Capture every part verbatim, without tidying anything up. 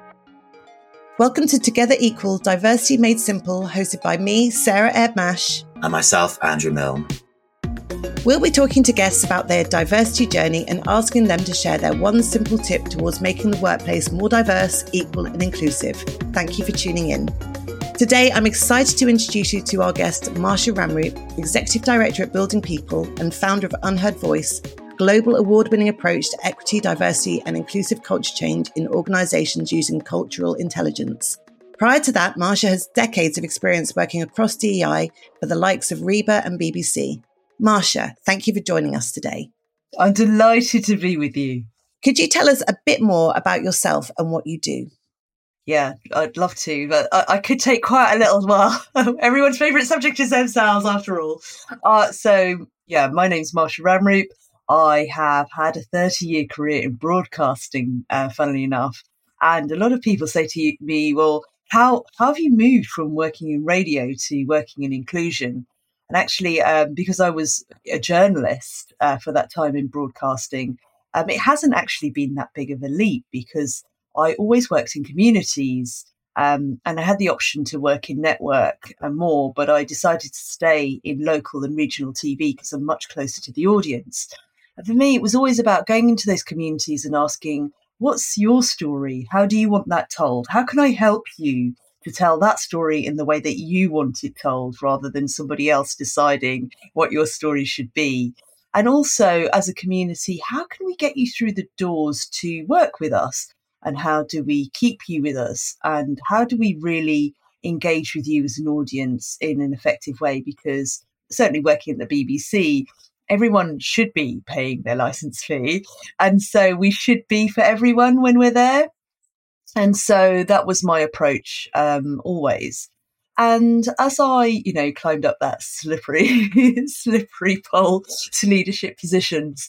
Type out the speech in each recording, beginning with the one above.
Welcome to Together Equal, Diversity Made Simple, hosted by me, Sarah Ebb-Mash. And myself, Andrew Milne. We'll be talking to guests about their diversity journey and asking them to share their one simple tip towards making the workplace more diverse, equal and inclusive. Thank you for tuning in. Today, I'm excited to introduce you to our guest, Marsha Ramroop, Executive Director at Building People and founder of Unheard Voice, global award-winning approach to equity, diversity and inclusive culture change in organisations using cultural intelligence. Prior to that, Marsha has decades of experience working across D E I for the likes of RIBA and B B C. Marsha, thank you for joining us today. I'm delighted to be with you. Could you tell us a bit more about yourself and what you do? Yeah, I'd love to, but I, I could take quite a little while. Everyone's favourite subject is themselves, after all. Uh, so, yeah, my name's Marsha Ramroop. I have had a thirty-year career in broadcasting, uh, funnily enough. And a lot of people say to me, well, how, how have you moved from working in radio to working in inclusion? And actually, um, because I was a journalist uh, for that time in broadcasting, um, it hasn't actually been that big of a leap because I always worked in communities um, and I had the option to work in network and more, but I decided to stay in local and regional T V because I'm much closer to the audience. And for me, it was always about going into those communities and asking, what's your story? How do you want that told? How can I help you to tell that story in the way that you want it told rather than somebody else deciding what your story should be? And also, as a community, how can we get you through the doors to work with us? And how do we keep you with us? And how do we really engage with you as an audience in an effective way? Because certainly working at the B B C, everyone should be paying their license fee. And so we should be for everyone when we're there. And so that was my approach um, always. And as I, you know, climbed up that slippery, slippery pole to leadership positions,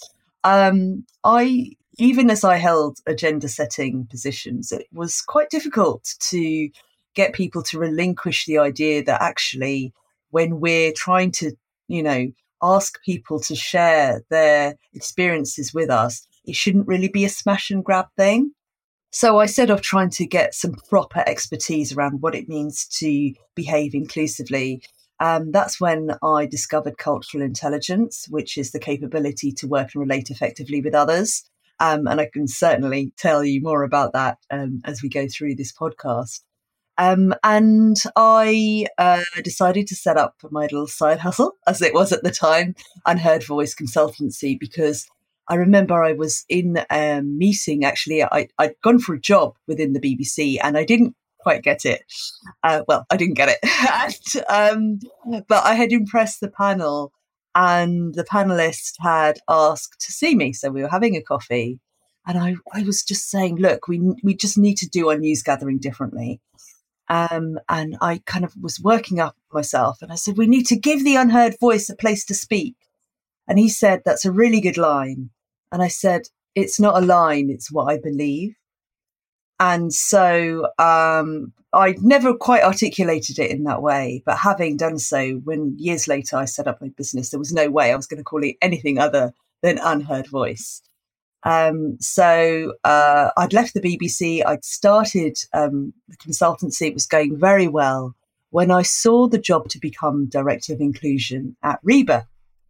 um, I, even as I held agenda setting positions, it was quite difficult to get people to relinquish the idea that actually when we're trying to, you know, ask people to share their experiences with us, it shouldn't really be a smash and grab thing. So I set off trying to get some proper expertise around what it means to behave inclusively. Um, that's when I discovered cultural intelligence, which is the capability to work and relate effectively with others. Um, and I can certainly tell you more about that um, as we go through this podcast. Um, and I uh, decided to set up my little side hustle, as it was at the time, Unheard Voice Consultancy, because I remember I was in a meeting, actually, I, I'd gone for a job within the B B C and I didn't quite get it. Uh, well, I didn't get it. and, um, but I had impressed the panel and the panelist had asked to see me. So we were having a coffee and I, I was just saying, look, we we just need to do our news gathering differently. Um, and I kind of was working up myself and I said, we need to give the unheard voice a place to speak. And he said, that's a really good line. And I said, it's not a line, it's what I believe. And so um, I'd never quite articulated it in that way. But having done so, when years later I set up my business, there was no way I was going to call it anything other than Unheard Voice. Um, so uh, I'd left the B B C. I'd started um, the consultancy. It was going very well when I saw the job to become Director of Inclusion at RIBA.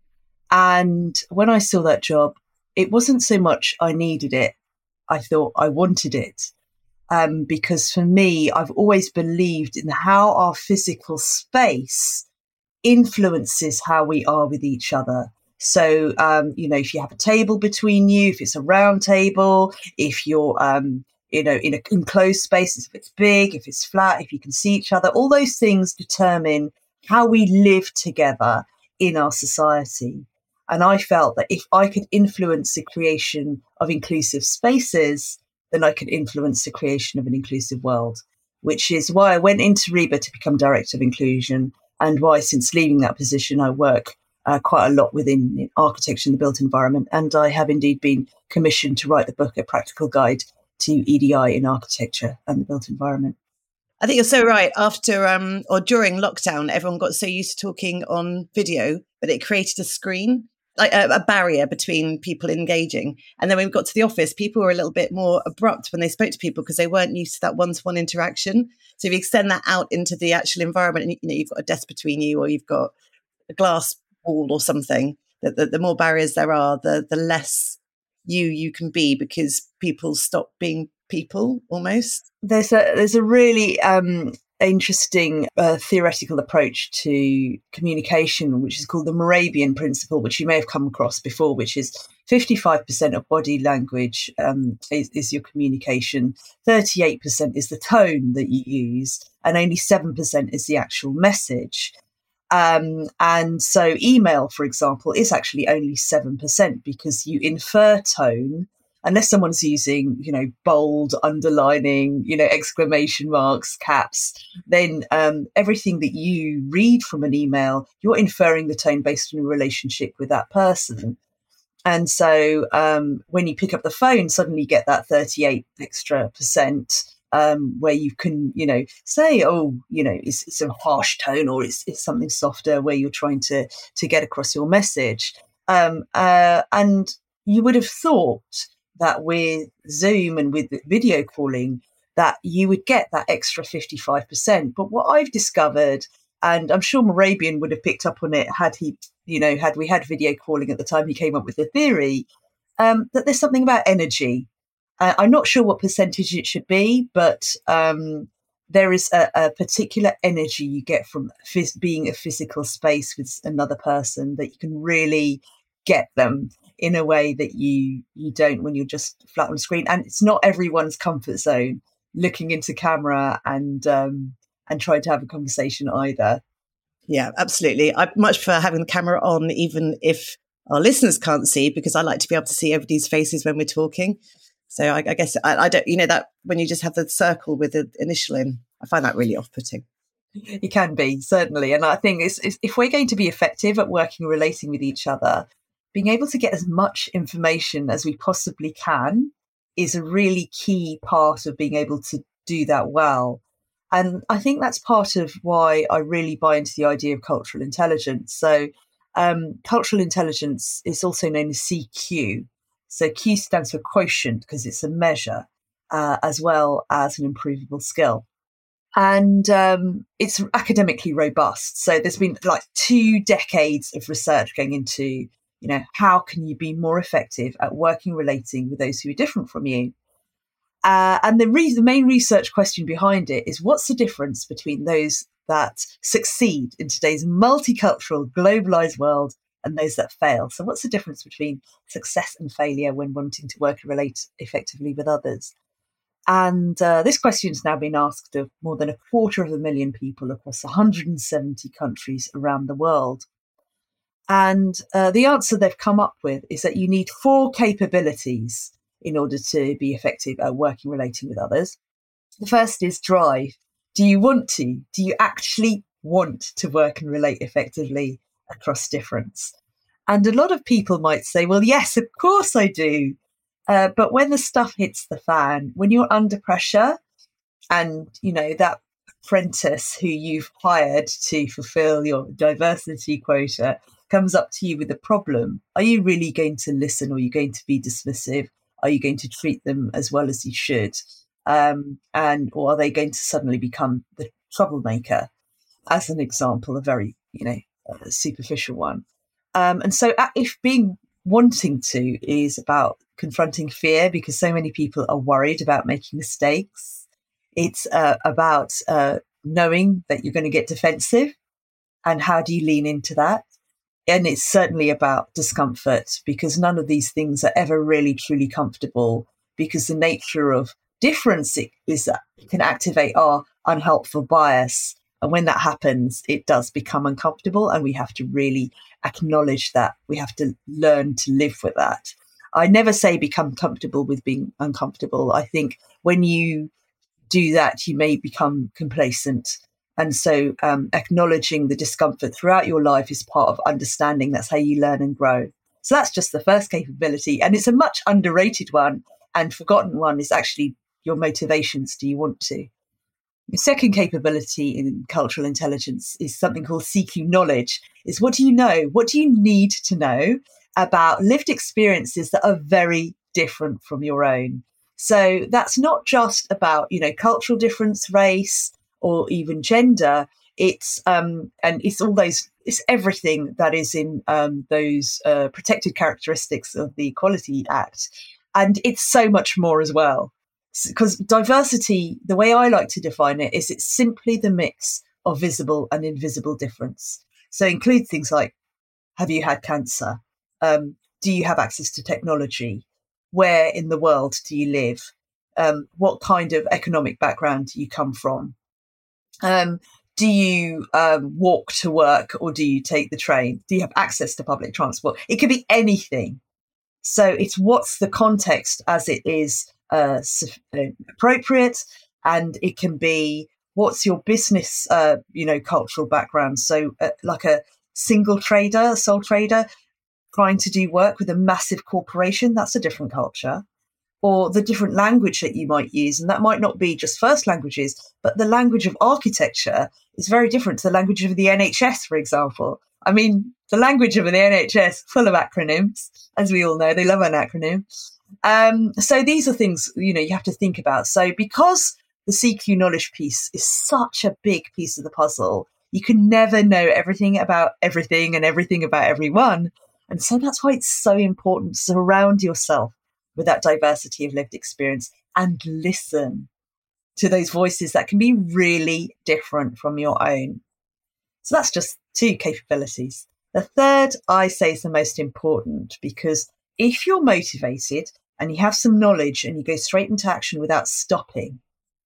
And when I saw that job, it wasn't so much I needed it. I thought I wanted it. Um, because for me, I've always believed in how our physical space influences how we are with each other. So, um, you know, if you have a table between you, if it's a round table, if you're, um, you know, in a enclosed space, if it's big, if it's flat, if you can see each other, all those things determine how we live together in our society. And I felt that if I could influence the creation of inclusive spaces, then I could influence the creation of an inclusive world, which is why I went into RIBA to become Director of Inclusion and why since leaving that position, I work Uh, quite a lot within architecture and the built environment. And I have indeed been commissioned to write the book, A Practical Guide to E D I in Architecture and the Built Environment. I think you're so right. After um, or during lockdown, everyone got so used to talking on video, but it created a screen. like a, a barrier between people engaging. And then when we got to the office, people were a little bit more abrupt when they spoke to people because they weren't used to that one-to-one interaction. So if you extend that out into the actual environment, and you know, you've got a desk between you, or you've got a glass wall or something, that the, the more barriers there are, the the less you you can be, because people stop being people almost. There's a there's a really um, interesting uh, theoretical approach to communication, which is called the Moravian principle, which you may have come across before, which is fifty-five percent of body language um, is, is your communication, thirty-eight percent is the tone that you use, and only seven percent is the actual message. Um, and so email, for example, is actually only seven percent because you infer tone. Unless someone's using, you know, bold, underlining, you know, exclamation marks, caps, then um, everything that you read from an email, you're inferring the tone based on a relationship with that person. And so um, when you pick up the phone, suddenly you get that thirty-eight extra percent um, where you can, you know, say, oh, you know, it's, it's a harsh tone, or it's, it's something softer where you're trying to, to get across your message. Um, uh, and you would have thought that with Zoom and with video calling, that you would get that extra fifty-five percent. But what I've discovered, and I'm sure Morabian would have picked up on it had he, you know, had we had video calling at the time he came up with the theory, um, that there's something about energy. Uh, I'm not sure what percentage it should be, but um, there is a, a particular energy you get from phys- being a physical space with another person, that you can really get them in a way that you you don't when you're just flat on screen. And it's not everyone's comfort zone looking into camera and um and trying to have a conversation either. Yeah, absolutely. I much prefer having the camera on, even if our listeners can't see, because I like to be able to see everybody's faces when we're talking. So I, I guess I, I don't, you know, that when you just have the circle with the initial in, I find that really off-putting. It can be, certainly. And I think it's, it's, if we're going to be effective at working and relating with each other, being able to get as much information as we possibly can is a really key part of being able to do that well. And I think that's part of why I really buy into the idea of cultural intelligence. So um, cultural intelligence is also known as C Q. So Q stands for quotient because it's a measure, uh, as well as an improvable skill. And um, it's academically robust. So there's been like two decades of research going into, you know, how can you be more effective at working, relating with those who are different from you? Uh, and the, re- the main research question behind it is, what's the difference between those that succeed in today's multicultural, globalized world and those that fail? So what's the difference between success and failure when wanting to work and relate effectively with others? And uh, this question has now been asked of more than a quarter of a million people across one hundred seventy countries around the world. And uh, the answer they've come up with is that you need four capabilities in order to be effective at working, relating with others. The first is drive. Do you want to? Do you actually want to work and relate effectively across difference? And a lot of people might say, well, yes, of course I do. Uh, but when the stuff hits the fan, when you're under pressure and, you know, that apprentice who you've hired to fulfill your diversity quota comes up to you with a problem, are you really going to listen, or are you going to be dismissive? Are you going to treat them as well as you should? Um, and or are they going to suddenly become the troublemaker? As an example, a very, you know, uh, superficial one. Um, and so if being wanting to is about confronting fear, because so many people are worried about making mistakes, it's uh, about uh, knowing that you're going to get defensive, and how do you lean into that? And it's certainly about discomfort, because none of these things are ever really truly comfortable, because the nature of difference is that it can activate our unhelpful bias. And when that happens, it does become uncomfortable, and we have to really acknowledge that. We have to learn to live with that. I never say become comfortable with being uncomfortable. I think when you do that, you may become complacent. And so um, acknowledging the discomfort throughout your life is part of understanding. That's how you learn and grow. So that's just the first capability. And it's a much underrated one and forgotten one, is actually your motivations. Do you want to? The second capability in cultural intelligence is something called C Q knowledge. Is what do you know? What do you need to know? about lived experiences that are very different from your own. So that's not just about, you know, cultural difference, race, or even gender. It's um, and it's all those, it's everything that is in um, those uh, protected characteristics of the Equality Act, and it's so much more as well. Because diversity, the way I like to define it, is it's simply the mix of visible and invisible difference. So include things like, have you had cancer? Um, do you have access to technology? Where in the world do you live? Um, what kind of economic background do you come from? Um, do you um, walk to work or do you take the train? Do you have access to public transport? It could be anything. So it's what's the context as it is uh, appropriate, and it can be what's your business, uh, you know, cultural background. So uh, like a single trader, a sole trader, trying to do work with a massive corporation, that's a different culture. Or the different language that you might use. And that might not be just first languages, but the language of architecture is very different to the language of the N H S, for example. I mean, the language of the N H S, full of acronyms, as we all know, they love an acronym. Um, so these are things, you know, you have to think about. So because the C Q knowledge piece is such a big piece of the puzzle, you can never know everything about everything and everything about everyone. And so that's why it's so important to surround yourself with that diversity of lived experience and listen to those voices that can be really different from your own. So that's just two capabilities. The third, I say, is the most important, because if you're motivated and you have some knowledge and you go straight into action without stopping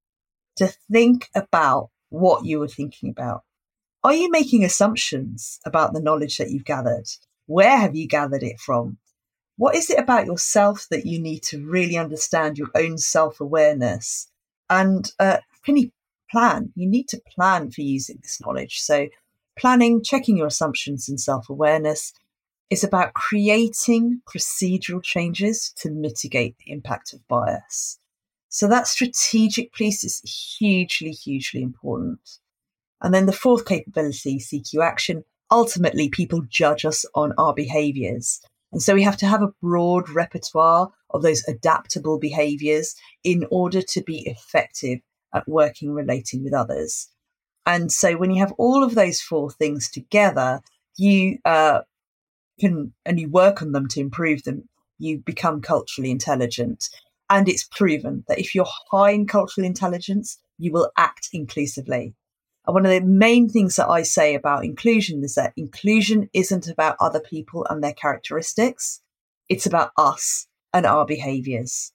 to think about what you were thinking about, are you making assumptions about the knowledge that you've gathered? Where have you gathered it from? What is it about yourself that you need to really understand your own self-awareness? And uh, can you plan? You need to plan for using this knowledge. So planning, checking your assumptions and self-awareness is about creating procedural changes to mitigate the impact of bias. So that strategic piece is hugely, hugely important. And then the fourth capability, C Q action, ultimately people judge us on our behaviours. And so we have to have a broad repertoire of those adaptable behaviours in order to be effective at working, relating with others. And so when you have all of those four things together, you uh, can, and you work on them to improve them, you become culturally intelligent. And it's proven that if you're high in cultural intelligence, you will act inclusively. And one of the main things that I say about inclusion is that inclusion isn't about other people and their characteristics. It's about us and our behaviours.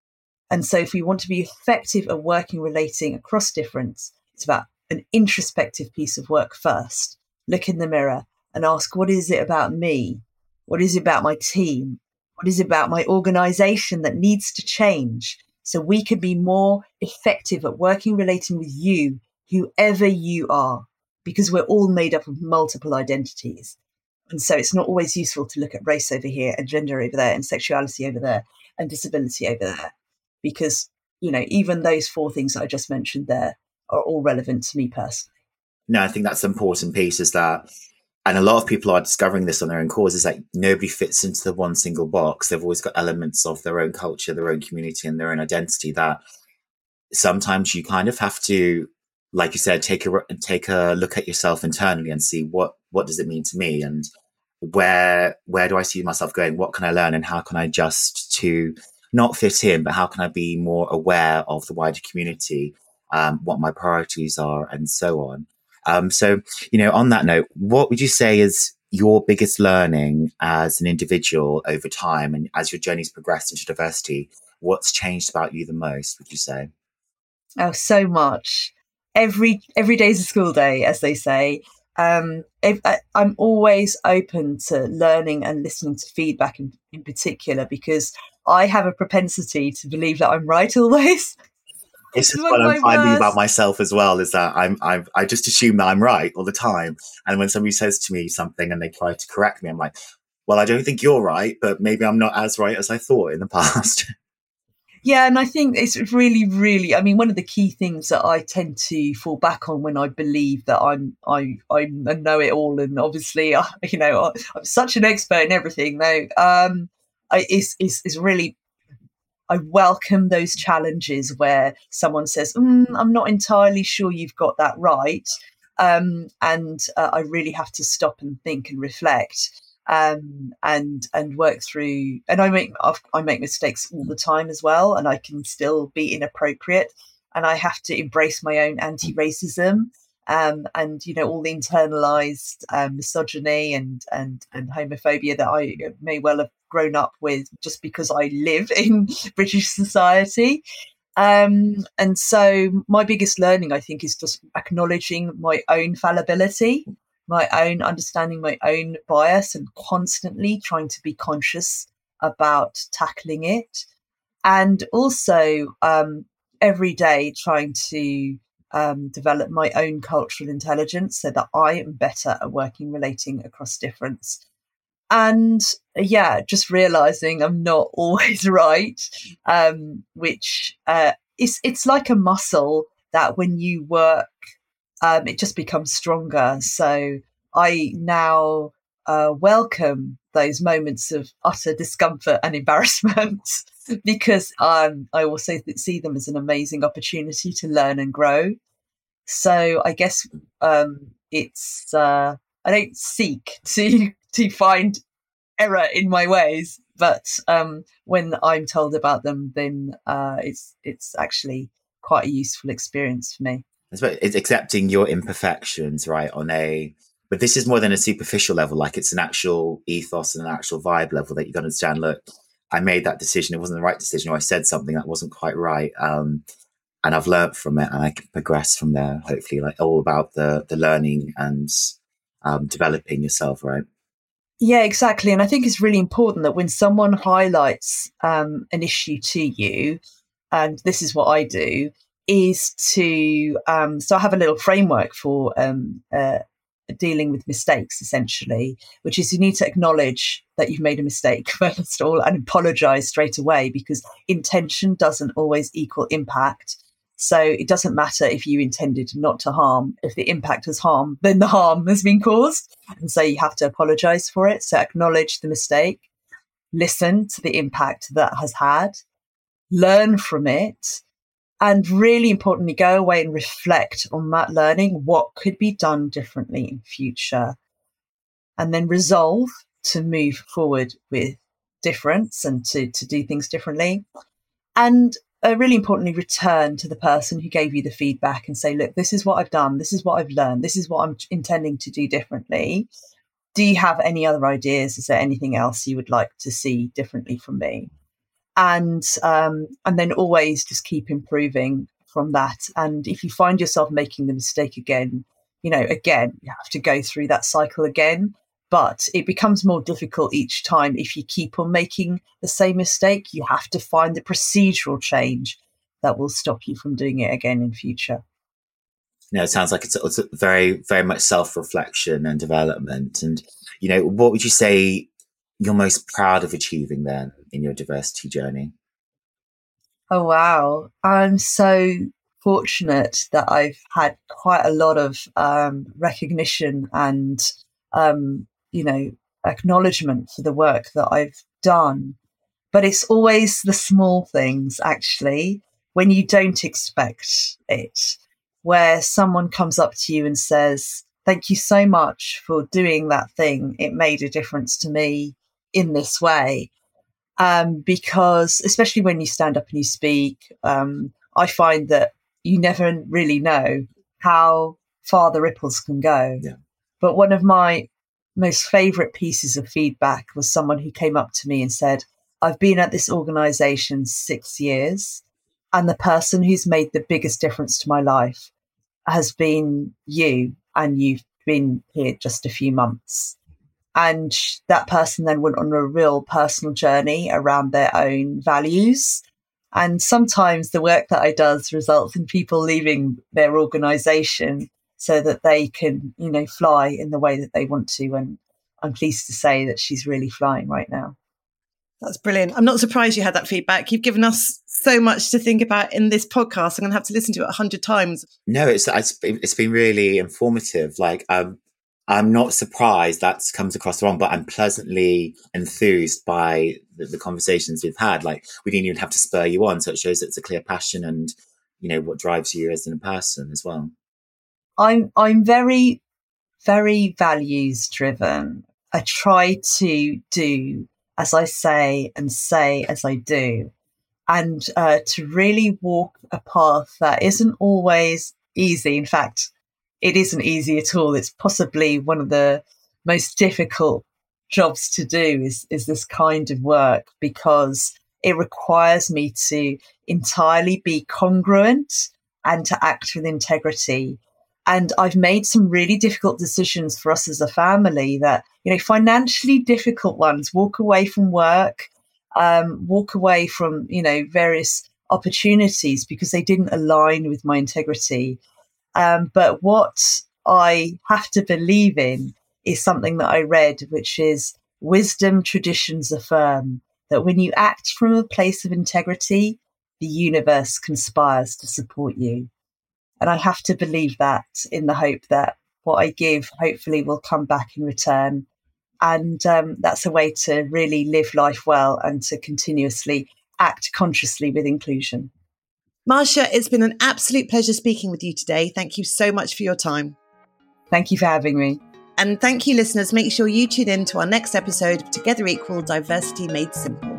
And so if we want to be effective at working, relating across difference, it's about an introspective piece of work first. Look in the mirror and ask, what is it about me? What is it about my team? What is it about my organisation that needs to change so we can be more effective at working, relating with you, whoever you are, because we're all made up of multiple identities. And so it's not always useful to look at race over here and gender over there and sexuality over there and disability over there, because, you know, even those four things that I just mentioned there are all relevant to me personally. No, I think that's an important piece, is that, and a lot of people are discovering this on their own cause, is that nobody fits into the one single box. They've always got elements of their own culture, their own community and their own identity that sometimes you kind of have to, like you said, take a take a look at yourself internally and see what what does it mean to me, and where where do I see myself going? What can I learn, and how can I adjust to not fit in, but how can I be more aware of the wider community, um, what my priorities are, and so on. Um, so, you know, on that note, what would you say is your biggest learning as an individual over time, and as your journey's progressed into diversity? What's changed about you the most, would you say? Oh, so much. Every every day's a school day, as they say. Um, if, I, I'm always open to learning and listening to feedback in, in particular, because I have a propensity to believe that I'm right always. This is what I'm finding worst. about myself as well, is that I'm, I'm, I just assume that I'm right all the time. And when somebody says to me something and they try to correct me, I'm like, well, I don't think you're right, but maybe I'm not as right as I thought in the past. Yeah, and I think it's really, really, I mean, one of the key things that I tend to fall back on when I believe that I'm, I, I know it all, and obviously, I, you know, I'm such an expert in everything, though, um, I, is, is, is really, I welcome those challenges where someone says, mm, I'm not entirely sure you've got that right. Um, and uh, I really have to stop and think and reflect. Um, and and work through, and I make I make mistakes all the time as well, and I can still be inappropriate, and I have to embrace my own anti-racism, um, and you know all the internalized um, misogyny and and and homophobia that I may well have grown up with just because I live in British society. Um, and so my biggest learning, I think, is just acknowledging my own fallibility, my own understanding, my own bias, and constantly trying to be conscious about tackling it. And also um, every day trying to um, develop my own cultural intelligence so that I am better at working, relating across difference. And yeah, just realizing I'm not always right, um, which uh, is it's like a muscle that when you work, um, it just becomes stronger. So I now uh, welcome those moments of utter discomfort and embarrassment because um, I also see them as an amazing opportunity to learn and grow. So I guess um, it's uh, I don't seek to to find error in my ways, but um, when I'm told about them, then uh, it's it's actually quite a useful experience for me. It's accepting your imperfections, right? On a, but this is more than a superficial level. Like it's an actual ethos and an actual vibe level that you got to understand. Look, I made that decision; it wasn't the right decision, or I said something that wasn't quite right. Um, and I've learned from it, and I can progress from there. Hopefully, like all about the the learning and um, developing yourself, right? Yeah, exactly. And I think it's really important that when someone highlights um, an issue to you, and this is what I do, is to, um, so I have a little framework for um, uh, dealing with mistakes, essentially, which is you need to acknowledge that you've made a mistake, first of all, and apologize straight away, because intention doesn't always equal impact. So it doesn't matter if you intended not to harm. If the impact was harm, then the harm has been caused. And so you have to apologize for it. So acknowledge the mistake, listen to the impact that has had, learn from it, and really importantly, go away and reflect on that learning, what could be done differently in future, and then resolve to move forward with difference and to, to do things differently. And uh, really importantly, return to the person who gave you the feedback and say, look, this is what I've done. This is what I've learned. This is what I'm intending to do differently. Do you have any other ideas? Is there anything else you would like to see differently from me? And um, and then always just keep improving from that. And if you find yourself making the mistake again, you know, again, you have to go through that cycle again. But it becomes more difficult each time if you keep on making the same mistake. You have to find the procedural change that will stop you from doing it again in future. You know, it sounds like it's, it's very, very much self-reflection and development. And, you know, what would you say you're most proud of achieving then in your diversity journey? Oh, wow. I'm so fortunate that I've had quite a lot of um, recognition and um, you know, acknowledgement for the work that I've done. But it's always the small things, actually, when you don't expect it, where someone comes up to you and says, thank you so much for doing that thing. It made a difference to me in this way. Um, because especially when you stand up and you speak, um, I find that you never really know how far the ripples can go. Yeah. But one of my most favourite pieces of feedback was someone who came up to me and said, I've been at this organisation six years and the person who's made the biggest difference to my life has been you, and you've been here just a few months. And that person then went on a real personal journey around their own values. And sometimes the work that I does results in people leaving their organisation so that they can, you know, fly in the way that they want to. And I'm pleased to say that she's really flying right now. That's brilliant. I'm not surprised you had that feedback. You've given us so much to think about in this podcast. I'm going to have to listen to it a hundred times. No, it's, it's it's been really informative. Like, um, I'm not surprised that comes across wrong, but I'm pleasantly enthused by the, the conversations we've had. Like, we didn't even have to spur you on, so it shows it's a clear passion and, you know, what drives you as a person as well. I'm I'm very, very values driven. I try to do as I say and say as I do, and uh, to really walk a path that isn't always easy. In fact, it isn't easy at all. It's possibly one of the most difficult jobs to do is, is this kind of work, because it requires me to entirely be congruent and to act with integrity. And I've made some really difficult decisions for us as a family that, you know, financially difficult ones, walk away from work, um, walk away from, you know, various opportunities because they didn't align with my integrity. Um, but what I have to believe in is something that I read, which is wisdom traditions affirm that when you act from a place of integrity, the universe conspires to support you. And I have to believe that in the hope that what I give hopefully will come back in return. And um, that's a way to really live life well and to continuously act consciously with inclusion. Marsha, it's been an absolute pleasure speaking with you today. Thank you so much for your time. Thank you for having me. And thank you, listeners. Make sure you tune in to our next episode of Together Equal Diversity Made Simple.